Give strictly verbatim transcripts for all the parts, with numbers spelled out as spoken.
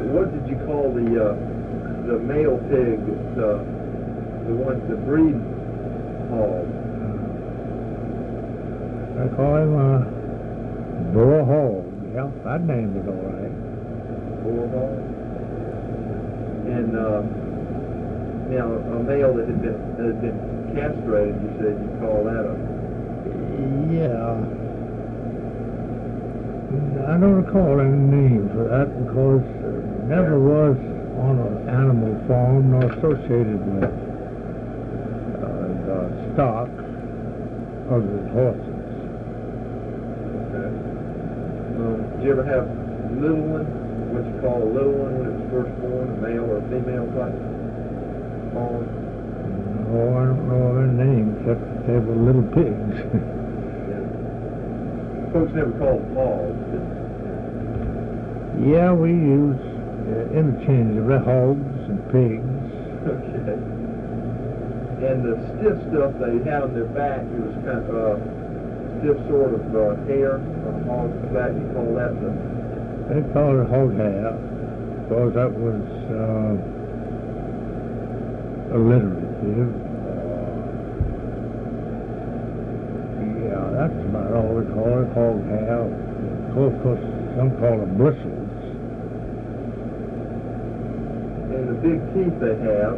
what did you call the uh, the male pig, the the one, the breed hog? I call him a boar hog. Yeah, that named it all right. Boar hog. And uh, now a male that had been that had been castrated, you said you call that a. Yeah. I don't recall any name for that because it never was on an animal farm nor associated with uh, the stock other than horses. Okay. Um, did you ever have little one? What you call a little one when it was first born, a male or a female type? Hog? No, I don't know of any name except that they were little pigs. Folks never called them hogs, did they? Yeah, we use uh, interchangeably hogs and pigs. Okay. And the stiff stuff they had on their back, it was kind of uh, stiff sort of uh, hair on a hog's back. You call that the... They call it hog hair because that was uh, alliterative. Yeah, that's about all we call it, hog hair. Of course, some call it bristles. And the big teeth they have,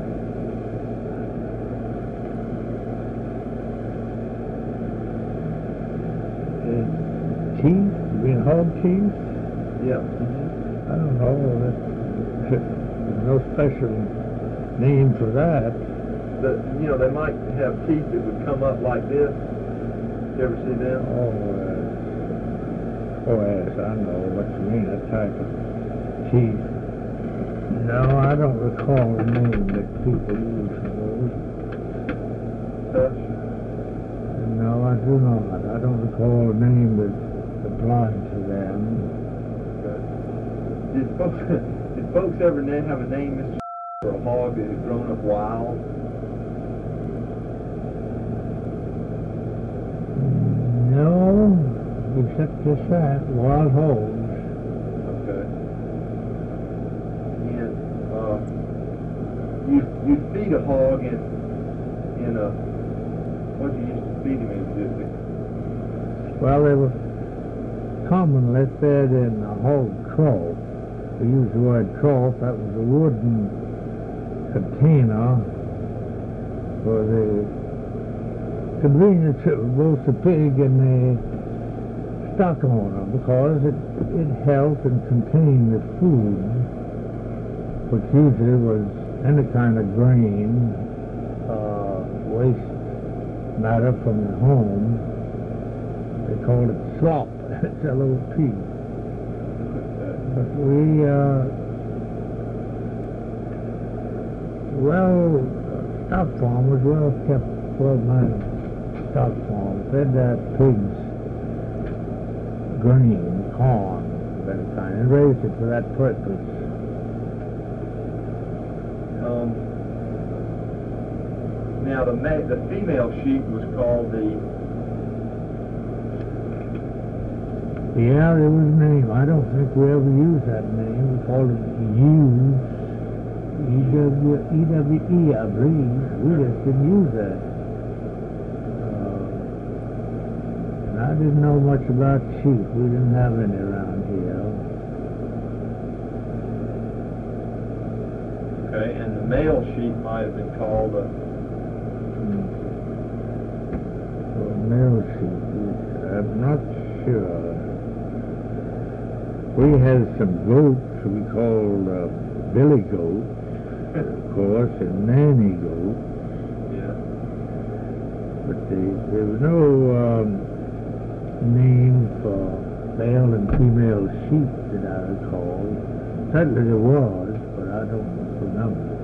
and teeth? You mean hog teeth? yeah. I don't know. There's no special name for that. The, you know, they might have teeth that would come up like this. You ever see them? Oh, uh, oh yes, I know what you mean, that type of teeth. No, I don't recall the name that people use for those. Touch? No, I do not. I don't recall a name that applied to them. Okay. Did folks, did folks ever na- have a name, Mister for a hog that had grown up wild? No, except just that, wild hogs. Okay. And uh, you you feed a hog in in a what do you used to feed him in? Did they? Well, they were commonly fed in a hog trough. We use the word trough. That was a wooden container for the convenience of both the pig and the stock owner, because it, it held and contained the food, which usually was any kind of grain, uh, waste matter from the home. They called it slop, S L O P. But we, uh, well, stock farm was well kept, well managed stock farm, fed that pigs grain, corn, of any kind, and raised it for that purpose. Um, now the ma- the female sheep was called the. Yeah, there was a name. I don't think we ever used that name. We called it ewes. E W E W E, I believe. We just didn't use that. Uh, and I didn't know much about sheep. We didn't have any around here. Okay, and the male sheep might have been called a. Hmm. Well, male sheep, I'm not sure. We had some goats we called uh, billy goats, of course, and nanny goats. Yeah. But the, there was no um, name for male and female sheep that I recall. Certainly there was, but I don't remember.